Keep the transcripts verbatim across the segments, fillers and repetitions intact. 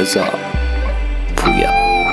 رضا پویا.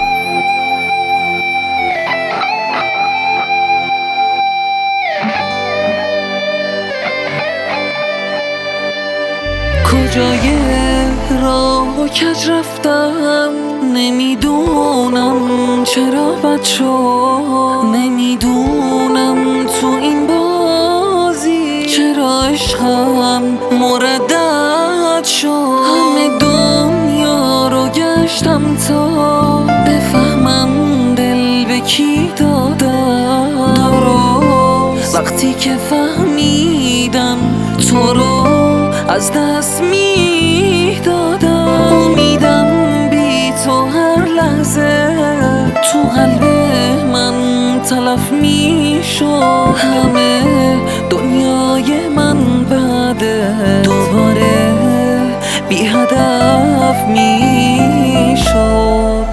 کجای راه و کج رفتم نمیدونم چرا بد شد، نمیدونم تو این بازی چرا عشقم مردد شد. همه دنیا رو گشتم تا بفهمم دل به کی دادم تو رو. وقتی که فهمیدم تو رو از دست میدادم، امیدم بی تو هر لحظه تو قلب من تلف میشد. همه دنیای من بعد دوباره بی هدف میشد.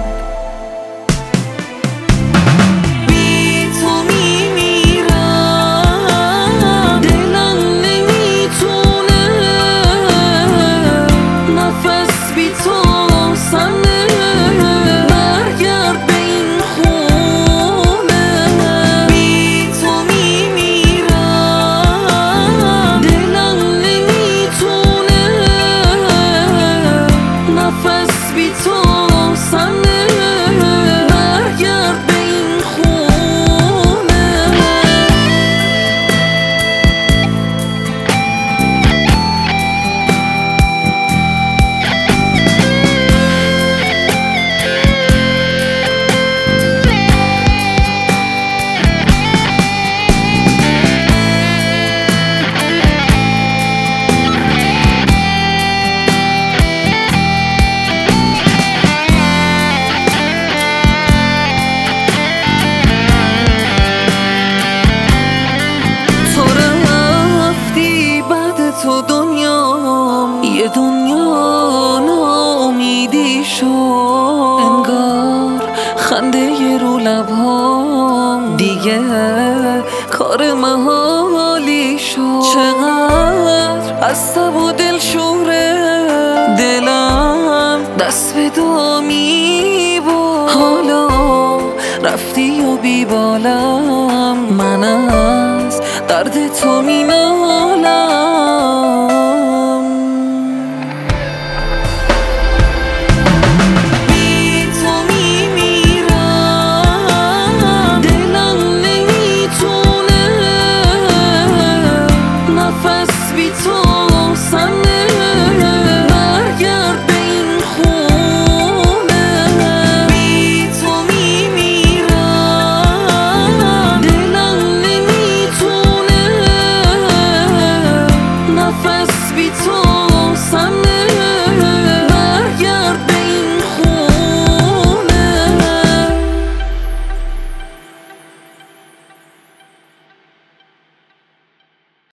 تو دنیام یه دنیا ناامیدی شد، انگار خنده ی رو لبهام دیگه کار محالی شد. چقدر خسته و دلشوره دلم دست به دامی بود، حالا رفتی و بی بالم من از درد تو می نالم. تو